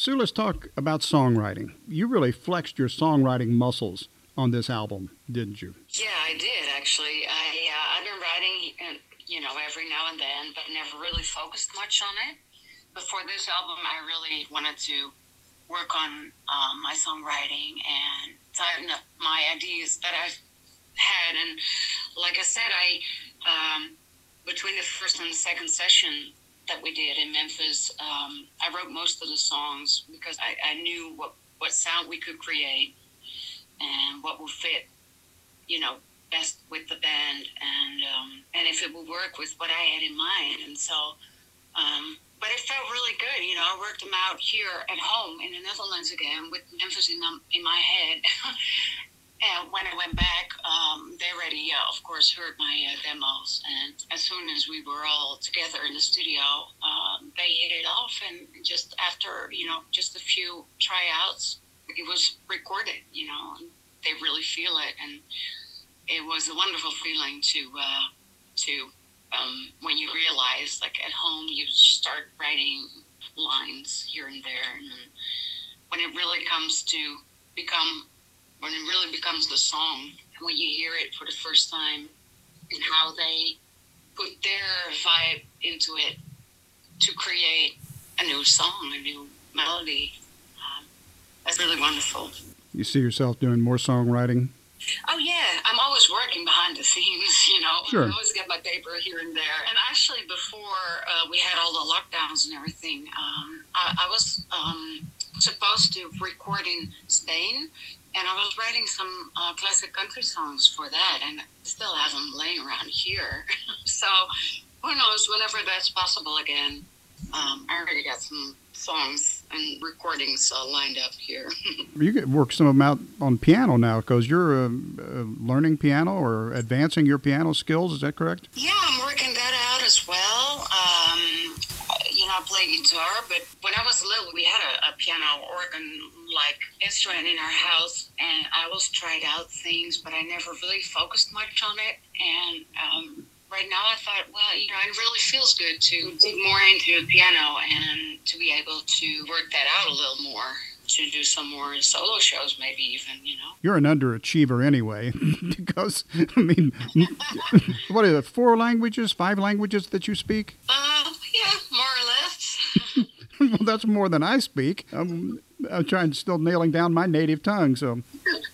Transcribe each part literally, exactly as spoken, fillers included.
Sue, let's talk about songwriting. You really flexed your songwriting muscles on this album, didn't you? Yeah, I did, actually. I, uh, I've been writing, uh, you know, every now and then, but never really focused much on it. Before this album, I really wanted to work on um, my songwriting and tighten up my ideas that I've had. And like I said, I um, between the first and the second session that we did in Memphis, um, I wrote most of the songs because I, I knew what, what sound we could create and what would fit, you know, best with the band, and um, and if it would work with what I had in mind. And so, um, but it felt really good, you know. I worked them out here at home in the Netherlands again with Memphis in, um, in my head. And when I went back, um, they already, uh, of course, heard my uh, demos. And as soon as we were all together in the studio, um, they hit it off. And just after, you know, just a few tryouts, it was recorded, you know, and they really feel it. And it was a wonderful feeling to, uh, to um, when you realize, like, at home, you start writing lines here and there. And then when it really comes to become... when it really becomes the song, when you hear it for the first time and how they put their vibe into it to create a new song, a new melody, um, that's really wonderful. You see yourself doing more songwriting? Oh, yeah. I'm always working behind the scenes, you know. Sure. I always get my paper here and there. And actually, before uh, we had all the lockdowns and everything, um, I, I was um, supposed to record in Spain. And I was writing some uh, classic country songs for that, and I still have them laying around here. So who knows, whenever that's possible again. Um, I already got some songs and recordings uh, lined up here. You could work some of them out on piano now, because you're uh, uh, learning piano or advancing your piano skills. Is that correct? Yeah, I'm working that out as well. Um, you know, I play guitar, but when I was little, we had a, a piano organ-like instrument in our house, and I always tried out things, but I never really focused much on it. And um, right now I thought, well, you know, it really feels good to dig more into the piano and to be able to work that out a little more, to do some more solo shows maybe even, you know. You're an underachiever anyway, because, I mean, what are the four languages, five languages that you speak? Uh, yeah, more or less. Well, that's more than I speak. I'm, I'm trying, still nailing down my native tongue, so...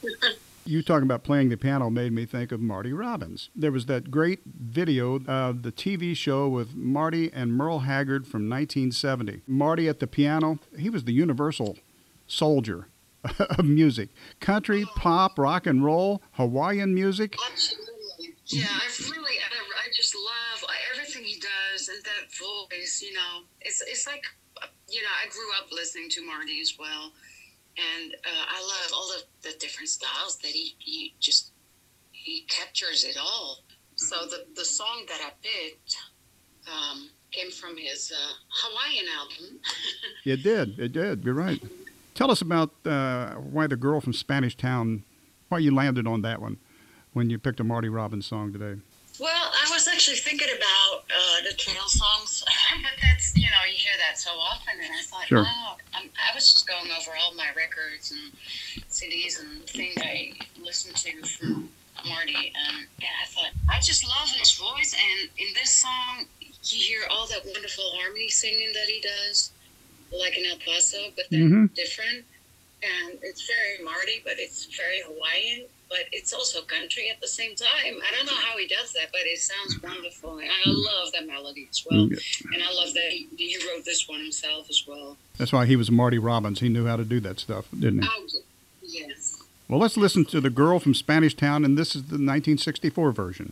You talking about playing the piano made me think of Marty Robbins. There was that great video of the T V show with Marty and Merle Haggard from nineteen seventy. Marty at the piano, he was the universal soldier of music. Country, pop, rock and roll, Hawaiian music. Absolutely. Yeah, I really, I, I just love everything he does, and that voice, you know. It's, it's like, you know, I grew up listening to Marty as well. And uh, I love all the, the different styles that he, he just, he captures it all. So the, the song that I picked um, came from his uh, Hawaiian album. It did, it did, you're right. Tell us about uh, why the girl from Spanish Town, why you landed on that one when you picked a Marty Robbins song today. Well, I was actually thinking about uh, the trail songs, but that's, you know, you hear that so often, and I thought, sure. oh, I'm, I was just going over all my records and C Ds and things I listened to from Marty, and yeah, I thought, I just love his voice, and in this song, you hear all that wonderful harmony singing that he does, like in El Paso, but then mm-hmm. different, and it's very Marty, but it's very Hawaiian. But it's also country at the same time. I don't know how he does that, but it sounds wonderful. And I love that melody as well. And I love that he, he wrote this one himself as well. That's why he was Marty Robbins. He knew how to do that stuff, didn't he? Oh, yes. Well, let's listen to The Girl from Spanish Town, and this is the nineteen sixty-four version.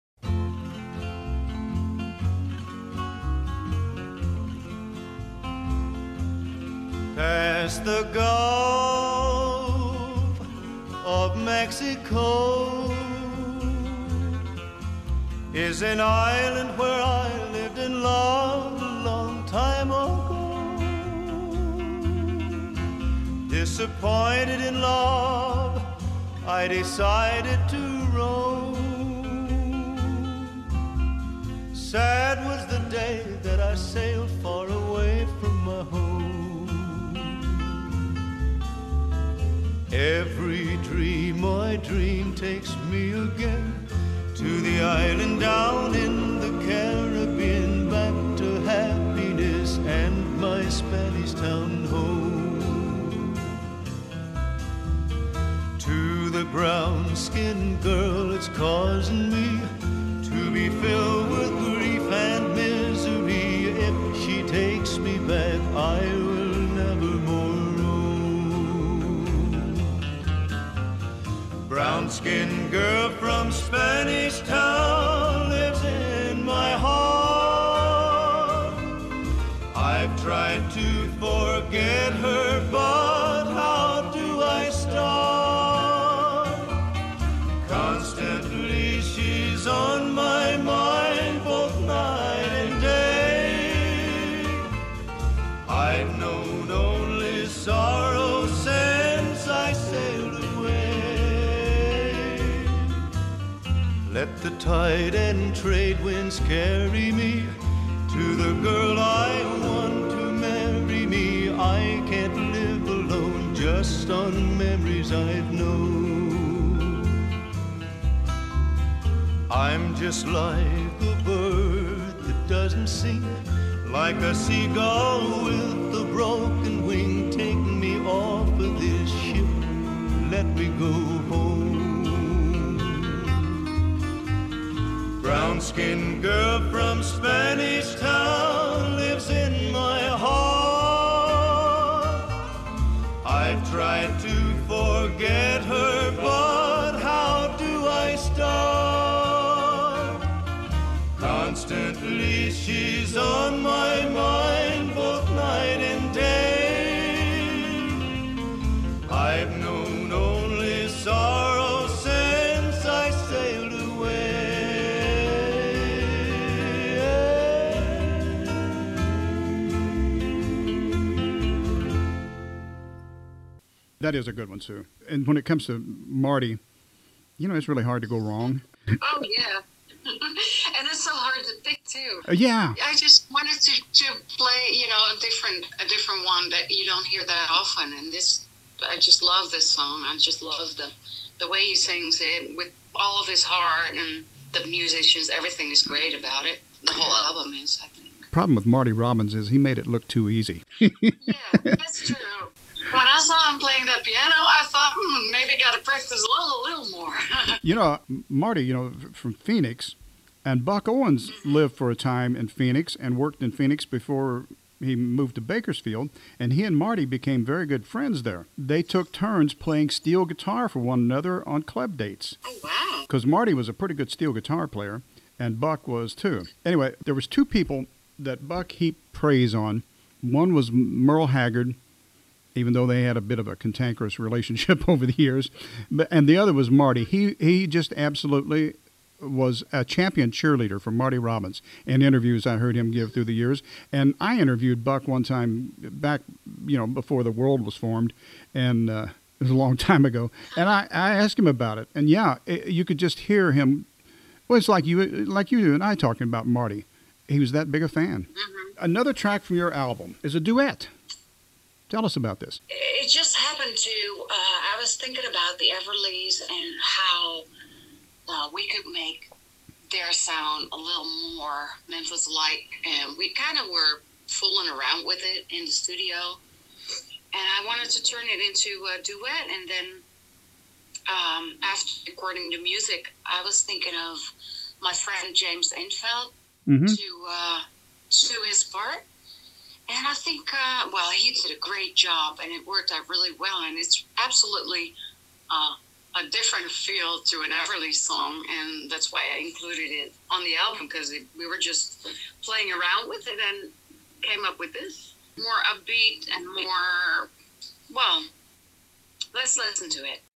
Past the Gulf of Mexico is an island where I lived and loved a long time ago. Disappointed in love, I decided to roam. Sad was the day that I sailed far away from my home. Every dream I dream takes me again to the island down in the Caribbean, back to happiness and my Spanish town home. To the brown-skinned girl, it's causing me to be filled with grief and misery. If she takes me back, I will never more roam. Brown-skinned girl from Spanish Town lives in my heart. I've tried to forget her, but how do I start? Constantly she's on my mind, both night and day. I've known only sorrow since I sailed away. Let the tide and trade winds carry me to the girl I want to marry me. I can't live alone just on memories I've known. I'm just like a bird that doesn't sing, like a seagull with a broken wing. Take me off of this ship, let me go home. Brown-skinned girl from Spanish Town lives in my heart. I've tried to forget her, but how do I start? Constantly she's on my mind, both night and day. I've known only sorrow since I sailed away. That is a good one, Sue. And when it comes to Marty, you know, it's really hard to go wrong. Oh, yeah. And it's so hard to pick, too. Uh, yeah. I just wanted to, to play, you know, a different a different one that you don't hear that often. And this, I just love this song. I just love the, the way he sings it with all of his heart, and the musicians, everything is great about it. The whole album is, I think. Problem with Marty Robbins is he made it look too easy. Yeah, that's true. When I saw him playing that piano, I thought, hmm, maybe got to practice a little, little more. You know, Marty, you know, from Phoenix, and Buck Owens lived for a time in Phoenix and worked in Phoenix before he moved to Bakersfield, and he and Marty became very good friends there. They took turns playing steel guitar for one another on club dates. Oh, wow. Because Marty was a pretty good steel guitar player, and Buck was too. Anyway, there was two people that Buck heaped praise on. One was Merle Haggard, even though they had a bit of a cantankerous relationship over the years. But, and the other was Marty. He he just absolutely was a champion cheerleader for Marty Robbins in interviews I heard him give through the years. And I interviewed Buck one time back, you know, before the world was formed, and uh, it was a long time ago. And I, I asked him about it. And, yeah, it, you could just hear him. Well, it's like you, like you and I talking about Marty. He was that big a fan. Mm-hmm. Another track from your album is a duet. Tell us about this. It just happened to, uh, I was thinking about the Everlys and how uh, we could make their sound a little more Memphis-like. And we kind of were fooling around with it in the studio. And I wanted to turn it into a duet. And then um, after recording the music, I was thinking of my friend James Enfeld Mm-hmm. to, uh, to do his part. And I think, uh, well, he did a great job, and it worked out really well. And it's absolutely uh, a different feel to an Everly song, and that's why I included it on the album, because we were just playing around with it and came up with this. More upbeat and more, well, let's listen to it.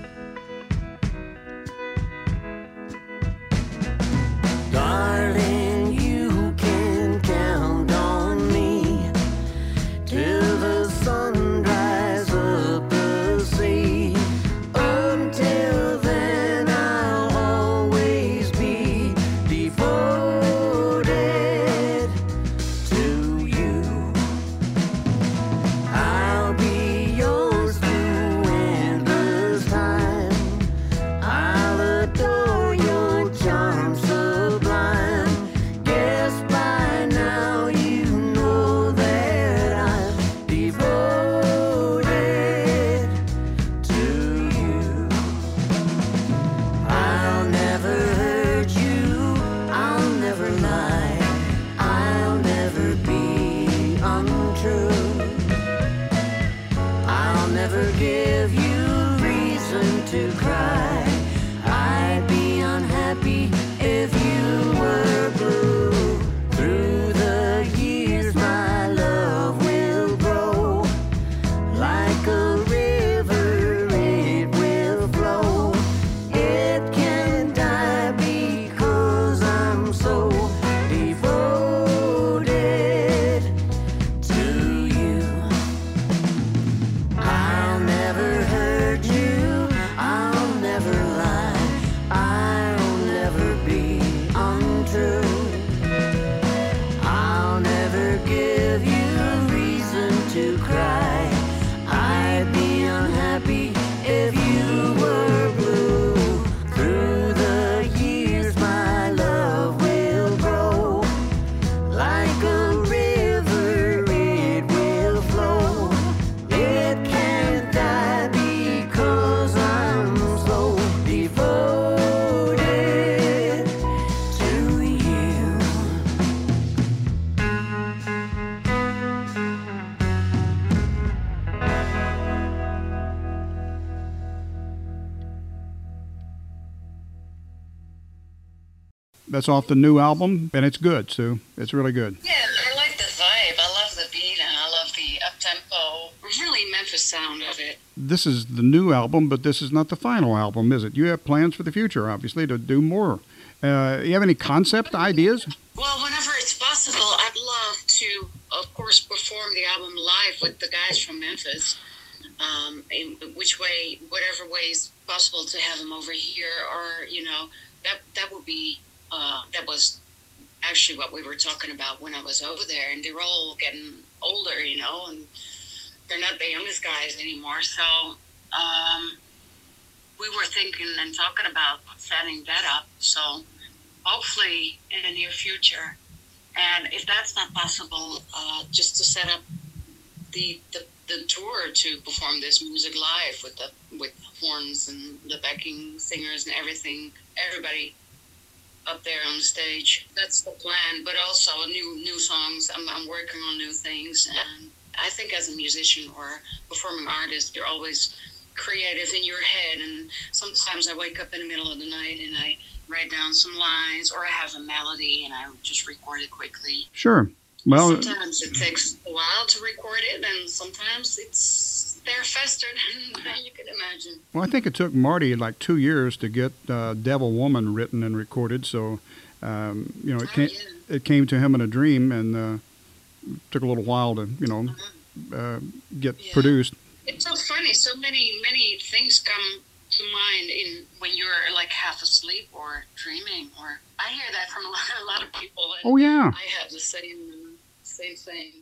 Darling, you can count on me till the sun dries up the sea. Until then, I'll always be devoted to you. I'll be yours through endless never give you reason to cry. I'd be unhappy if you were blue. Through the years my love will grow. Like a river it will flow. It can die because I'm so devoted to you. I'll never hurt you, I'll never lie, I'll never be untrue. I'll never give you reason to cry. I'd be unhappy if you were blue. Through the years my love will grow. Like a river it will flow. It can't die because I'm so devoted to you. That's off the new album, and it's good, Sue. It's really good. Yeah, I like the vibe. I love the beat and I love the up-tempo, really Memphis sound of it. This is the new album, but this is not the final album, is it? You have plans for the future, obviously, to do more. Uh, you have any concept ideas? Well, whenever it's possible, I'd love to, of course, perform the album live with the guys from Memphis. Um, in which way, whatever way is possible to have them over here, or you know, that that would be uh, that was actually what we were talking about when I was over there. And they're all getting older, you know, and they're not the youngest guys anymore. So um, we were thinking and talking about setting that up. So hopefully in the near future. And if that's not possible, uh, just to set up the, the the tour to perform this music live with the with horns and the backing singers and everything, everybody up there on the stage. That's the plan. But also new new songs. I'm I'm working on new things, and I think as a musician or performing artist, you're always creative in your head. And sometimes I wake up in the middle of the night and I write down some lines, or I have a melody and I just record it quickly. Sure. Well, sometimes it takes a while to record it, and sometimes it's there faster than, than you could imagine. well, I think it took Marty like two years to get uh, Devil Woman written and recorded. So, um, you know, it Oh, came, yeah. it came to him in a dream, and uh, took a little while to, you know, uh, get Yeah. produced. It's so funny. So many, many things come to mind in when you're like half asleep or dreaming. Or I hear that from a lot, a lot of people. And Oh, yeah. I have the same, same thing.